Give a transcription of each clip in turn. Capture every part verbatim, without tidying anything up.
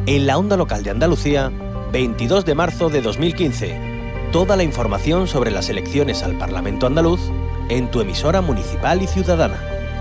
En la onda local de Andalucía, veintidós de marzo de dos mil quince. Toda la información sobre las elecciones al Parlamento andaluz en tu emisora municipal y ciudadana.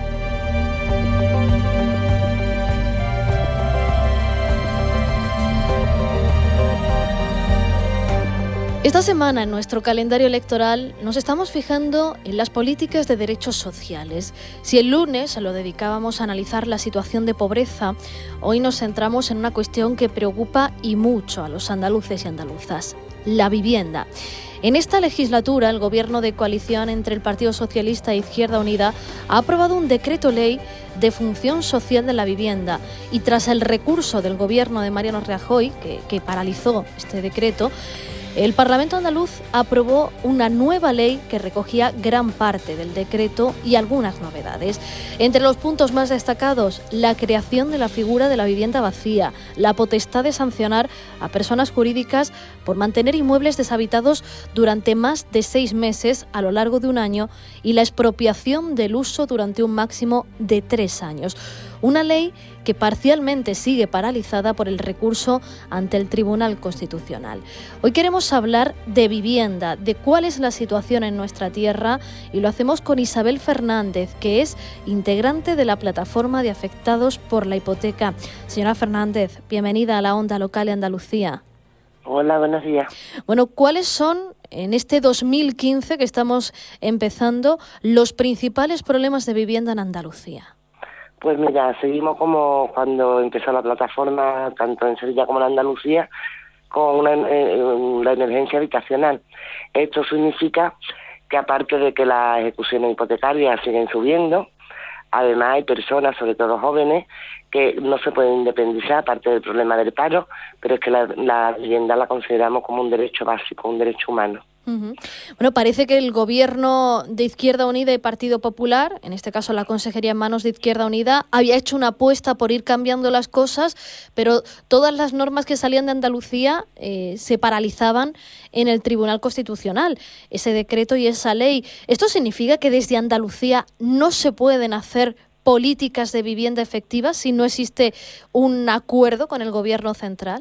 Esta semana en nuestro calendario electoral nos estamos fijando en las políticas de derechos sociales. Si el lunes lo dedicábamos a analizar la situación de pobreza, hoy nos centramos en una cuestión que preocupa y mucho a los andaluces y andaluzas: la vivienda. En esta legislatura, el Gobierno de coalición entre el Partido Socialista e Izquierda Unida ha aprobado un decreto ley de función social de la vivienda, y tras el recurso del Gobierno de Mariano Rajoy, que, que paralizó este decreto, el Parlamento andaluz aprobó una nueva ley que recogía gran parte del decreto y algunas novedades. Entre los puntos más destacados, la creación de la figura de la vivienda vacía, la potestad de sancionar a personas jurídicas por mantener inmuebles deshabitados durante más de seis meses a lo largo de un año y la expropiación del uso durante un máximo de tres años. Una ley que parcialmente sigue paralizada por el recurso ante el Tribunal Constitucional. Hoy queremos hablar de vivienda, de cuál es la situación en nuestra tierra, y lo hacemos con Isabel Fernández, que es integrante de la plataforma de afectados por la hipoteca. Señora Fernández, bienvenida a la onda local de Andalucía. Hola, buenos días. Bueno, ¿cuáles son, en este dos mil quince que estamos empezando, los principales problemas de vivienda en Andalucía? Pues mira, seguimos como cuando empezó la plataforma, tanto en Sevilla como en Andalucía, con una, eh, la emergencia habitacional. Esto significa que, aparte de que las ejecuciones hipotecarias siguen subiendo, además hay personas, sobre todo jóvenes, que no se pueden independizar, aparte del problema del paro, pero es que la, la vivienda la consideramos como un derecho básico, un derecho humano. Uh-huh. Bueno, parece que el Gobierno de Izquierda Unida y Partido Popular, en este caso la Consejería en manos de Izquierda Unida, había hecho una apuesta por ir cambiando las cosas, pero todas las normas que salían de Andalucía eh, se paralizaban en el Tribunal Constitucional, ese decreto y esa ley. ¿Esto significa que desde Andalucía no se pueden hacer políticas de vivienda efectivas si no existe un acuerdo con el Gobierno central?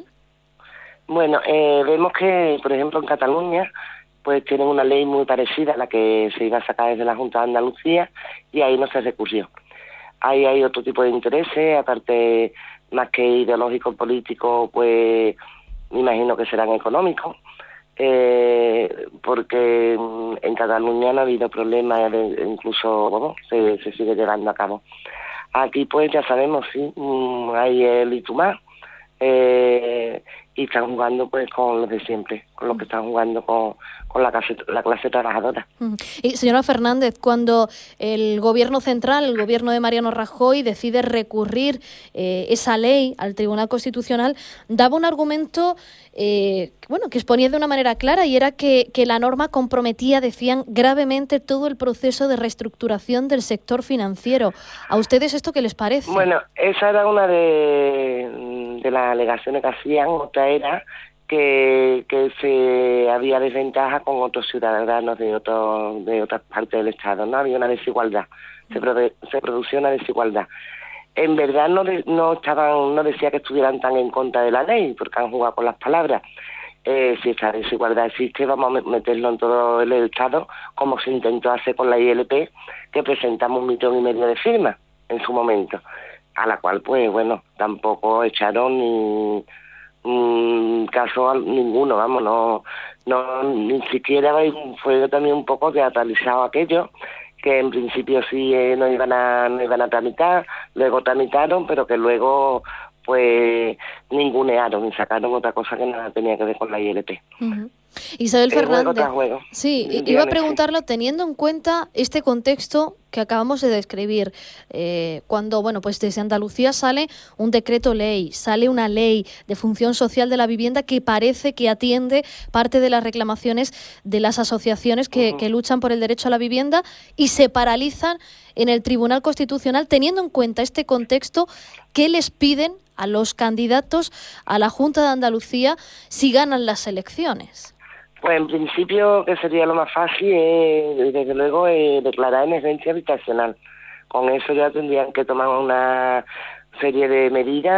Bueno, eh, vemos que, por ejemplo, en Cataluña pues tienen una ley muy parecida a la que se iba a sacar desde la Junta de Andalucía, y ahí no se recurrió. Ahí hay otro tipo de intereses, aparte más que ideológico político, pues me imagino que serán económicos, eh, porque en Cataluña no ha habido problemas, de, incluso bueno, se, se sigue llevando a cabo. Aquí pues ya sabemos, sí, hay el Itumá, eh, y están jugando pues con los de siempre, con los que están jugando con, con la, clase, la clase trabajadora. Y señora Fernández, cuando el Gobierno central, el Gobierno de Mariano Rajoy, decide recurrir eh, esa ley al Tribunal Constitucional, daba un argumento eh, bueno, que exponía de una manera clara, y era que, que la norma comprometía, decían, gravemente todo el proceso de reestructuración del sector financiero. ¿A ustedes esto qué les parece? Bueno, esa era una de, de las alegaciones que hacían. Otra era que, que se había desventaja con otros ciudadanos de otro, de otras partes del Estado, ¿no? Había una desigualdad, se, produ, se producía una desigualdad. En verdad no, de, no estaban, no decía que estuvieran tan en contra de la ley, porque han jugado con las palabras. Eh, si esta desigualdad existe, vamos a meterlo en todo el Estado, como se intentó hacer con la I L P, que presentamos un millón y medio de firmas en su momento, a la cual, pues bueno, tampoco echaron ni mm, caso a ninguno, vamos, no, no ni siquiera fue también un poco teatralizado aquello, que en principio sí eh, no iban a no iban a tramitar, luego tramitaron, pero que luego pues ningunearon y sacaron otra cosa que nada tenía que ver con la I L P. Uh-huh. Isabel eh, Fernández, juego juego. sí, Dígame, iba a preguntarlo teniendo en cuenta este contexto que acabamos de describir, eh, cuando, bueno, pues desde Andalucía sale un decreto ley, sale una ley de función social de la vivienda que parece que atiende parte de las reclamaciones de las asociaciones que, uh-huh. que luchan por el derecho a la vivienda, y se paralizan en el Tribunal Constitucional. Teniendo en cuenta este contexto, ¿qué les piden a los candidatos a la Junta de Andalucía si ganan las elecciones? Pues en principio, que sería lo más fácil, eh, desde luego, eh, declarar emergencia habitacional. Con eso ya tendrían que tomar una serie de medidas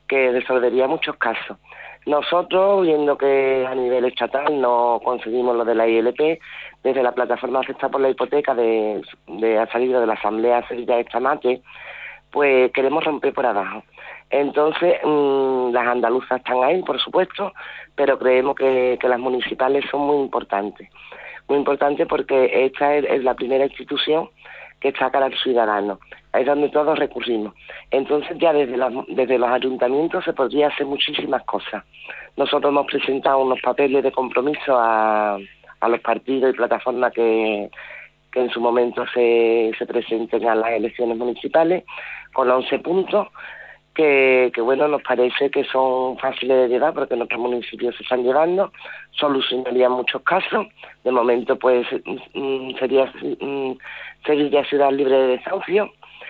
que resolvería muchos casos. Nosotros, viendo que a nivel estatal no conseguimos lo de la I L P, desde la plataforma afectada por la hipoteca de, de ha salido de la Asamblea Sevilla Estamate, pues queremos romper por abajo. Entonces, mmm, las andaluzas están ahí, por supuesto, pero creemos que, que las municipales son muy importantes. Muy importantes porque esta es, es la primera institución que está cara al ciudadano. Es donde todos recurrimos. Entonces ya desde, la, desde los ayuntamientos se podría hacer muchísimas cosas. Nosotros hemos presentado unos papeles de compromiso a, a los partidos y plataformas que, que en su momento se, se presenten a las elecciones municipales, con once puntos, que, que bueno, nos parece que son fáciles de llevar porque nuestros municipios se están llevando, solucionarían muchos casos. De momento pues sería Sevilla ciudad libre de desahucio.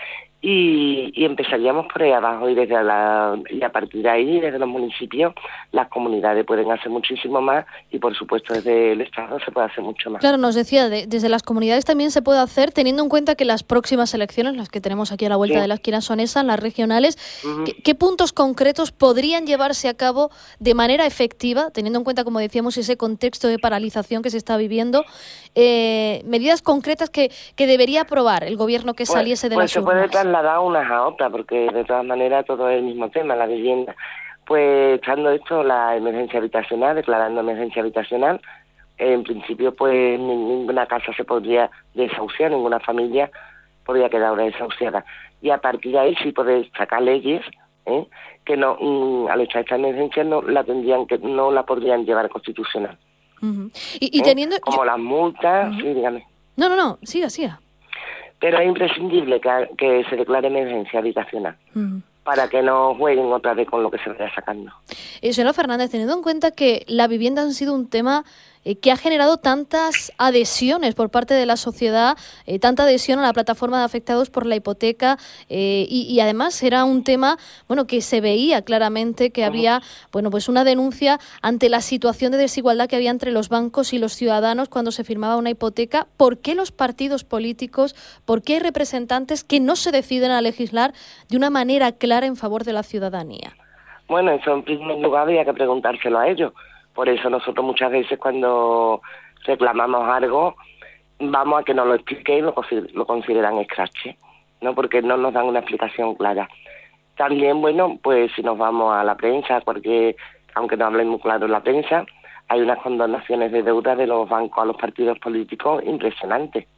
Y, y empezaríamos por ahí abajo y desde la y a partir de ahí, desde los municipios, las comunidades pueden hacer muchísimo más y por supuesto desde el Estado se puede hacer mucho más. Claro, nos decía, de, desde las comunidades también se puede hacer, teniendo en cuenta que las próximas elecciones, las que tenemos aquí a la vuelta sí. de la esquina son esas, las regionales, uh-huh. ¿qué, ¿qué puntos concretos podrían llevarse a cabo de manera efectiva, teniendo en cuenta, como decíamos, ese contexto de paralización que se está viviendo, eh, medidas concretas que, que debería aprobar el gobierno que pues, saliese de pues las se urnas? Puede trasladar unas a otras, porque de todas maneras todo es el mismo tema, la vivienda. Pues echando esto, la emergencia habitacional, declarando emergencia habitacional, en principio pues ninguna casa se podría desahuciar, ninguna familia podría quedar ahora desahuciada. Y a partir de ahí sí poder sacar leyes ¿eh? que no mmm, al echar esta emergencia no la tendrían que no la podrían llevar constitucional. Uh-huh. Y, y ¿Eh? teniendo como las multas, uh-huh. sí, dígame. No, no, no, siga, siga. Pero es imprescindible que, que se declare emergencia habitacional uh-huh. para que no jueguen otra vez con lo que se vaya sacando. Eh, señora Fernández, teniendo en cuenta que la vivienda ha sido un tema eh, que ha generado tantas adhesiones por parte de la sociedad, eh, tanta adhesión a la plataforma de afectados por la hipoteca eh, y, y además era un tema bueno que se veía claramente que uh-huh. había bueno pues una denuncia ante la situación de desigualdad que había entre los bancos y los ciudadanos cuando se firmaba una hipoteca. ¿Por qué los partidos políticos, por qué hay representantes que no se deciden a legislar de una manera clara en favor de la ciudadanía? Bueno, eso en primer lugar había que preguntárselo a ellos. Por eso nosotros muchas veces cuando reclamamos algo vamos a que nos lo expliquen y lo, lo consideran escrache, ¿no? Porque no nos dan una explicación clara. También, bueno, pues si nos vamos a la prensa, porque aunque no hablen muy claro en la prensa, hay unas condonaciones de deuda de los bancos a los partidos políticos impresionantes.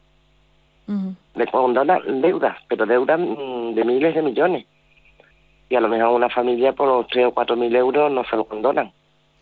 Uh-huh. Le condonan deudas, pero deudas de miles de millones. Y a lo mejor una familia por los tres o cuatro mil euros no se lo condonan.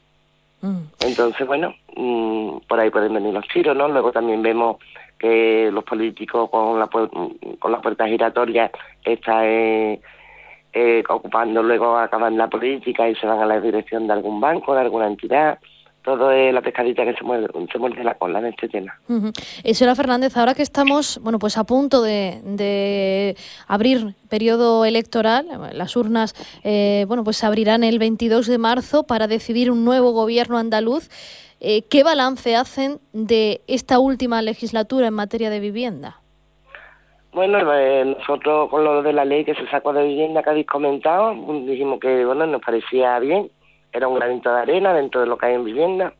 Mm. Entonces, bueno, mmm, por ahí pueden venir los tiros, ¿no? Luego también vemos que los políticos con la pu- con la puerta giratoria están eh, eh, ocupando, luego acaban la política y se van a la dirección de algún banco, de alguna entidad. Todo es la pescadita que se muerde, se muerde la cola en este tema. Uh-huh. Eh, señora Fernández, ahora que estamos bueno, pues a punto de, de abrir periodo electoral, las urnas eh, bueno, pues se abrirán el veintidós de marzo para decidir un nuevo gobierno andaluz. Eh, ¿Qué balance hacen de esta última legislatura en materia de vivienda? Bueno, eh, nosotros con lo de la ley que se sacó de vivienda que habéis comentado, dijimos que bueno nos parecía bien. Era un granito de arena dentro de lo que hay en vivienda.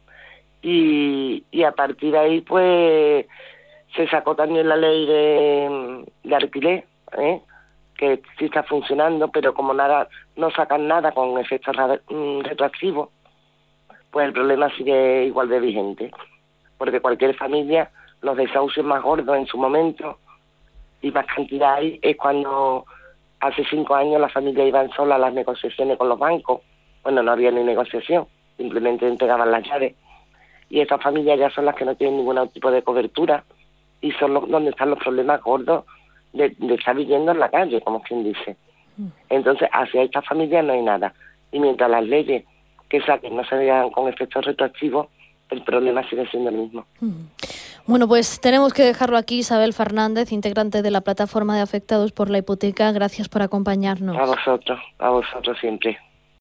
Y, y a partir de ahí, pues, se sacó también la ley de, de alquiler, ¿eh? que sí está funcionando, pero como nada no sacan nada con efectos retroactivos, pues el problema sigue igual de vigente. Porque cualquier familia, los desahucios más gordos en su momento y más cantidad hay, es cuando hace cinco años las familias iban solas a las negociaciones con los bancos. Bueno, no había ni negociación, simplemente entregaban las llaves. Y estas familias ya son las que no tienen ningún tipo de cobertura y son los, donde están los problemas gordos de, de estar viviendo en la calle, como quien dice. Entonces, hacia estas familias no hay nada. Y mientras las leyes que saquen no se vean con efectos retroactivos, el problema sigue siendo el mismo. Bueno, pues tenemos que dejarlo aquí. Isabel Fernández, integrante de la plataforma de afectados por la hipoteca, gracias por acompañarnos. A vosotros, a vosotros siempre.